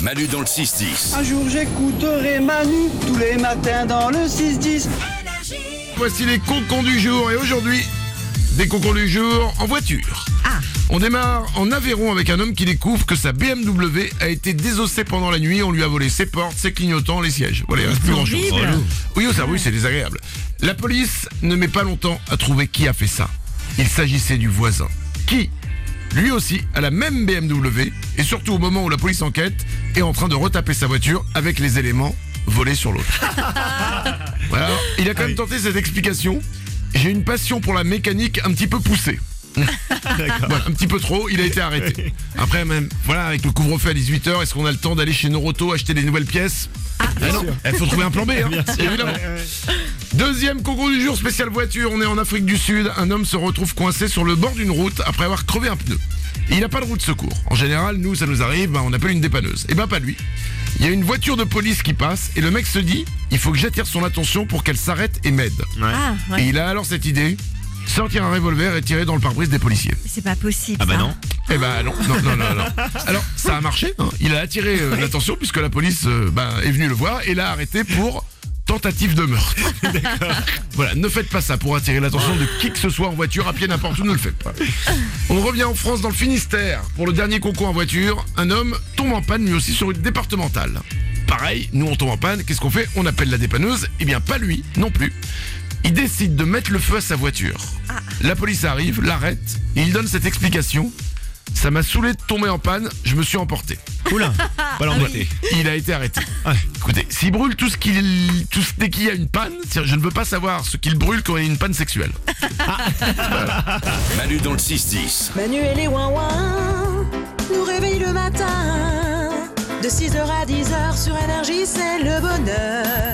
Manu dans le 6-10. Un jour j'écouterai Manu tous les matins dans le 6-10. Voici les concons du jour et aujourd'hui, des concons du jour en voiture. On démarre en Aveyron avec un homme qui découvre que sa BMW a été désossée pendant la nuit. On lui a volé ses portes, ses clignotants, les sièges. Voilà, il reste plus grand chose. Oui, c'est désagréable. La police ne met pas longtemps à trouver qui a fait ça. Il s'agissait du voisin. Qui, lui aussi, a la même BMW et surtout au moment où la police enquête, est en train de retaper sa voiture avec les éléments volés sur l'autre. Voilà, il a quand même tenté cette explication. J'ai une passion pour la mécanique un petit peu poussée. Voilà, un petit peu trop, il a été arrêté. Après même, voilà, avec le couvre-feu à 18h, est-ce qu'on a le temps d'aller chez Noroto acheter des nouvelles pièces? Non, il faut trouver un plan B, évidemment. Deuxième concours du jour, spécial voiture, on est en Afrique du Sud. Un homme se retrouve coincé sur le bord d'une route après avoir crevé un pneu. Et il n'a pas de roue de secours. En général, nous, ça nous arrive, on appelle une dépanneuse. Et pas lui. Il y a une voiture de police qui passe et le mec se dit, il faut que j'attire son attention pour qu'elle s'arrête et m'aide. Et il a alors cette idée, sortir un revolver et tirer dans le pare-brise des policiers. C'est pas possible. Ah bah ça. non. Eh bah non. Alors ça a marché, hein. Il a attiré l'attention puisque la police est venue le voir et l'a arrêté pour tentative de meurtre. Voilà, ne faites pas ça pour attirer l'attention de qui que ce soit en voiture, à pied, n'importe où, ne le faites pas. On revient en France dans le Finistère. Pour le dernier concours en voiture, un homme tombe en panne lui aussi sur une départementale. Pareil, nous on tombe en panne, qu'est-ce qu'on fait? On appelle la dépanneuse, eh bien pas lui, non plus. Il décide de mettre le feu à sa voiture. La police arrive, l'arrête, et il donne cette explication. Ça m'a saoulé de tomber en panne, je me suis emporté. Oula, pas l'emboîter. Il a été arrêté. Écoutez, s'il brûle dès qu'il y a une panne, je ne veux pas savoir ce qu'il brûle quand il y a une panne sexuelle. Manu dans le 6-10. Manu et les ouin-ouin nous réveillent le matin. De 6h à 10h sur Énergie, c'est le bonheur.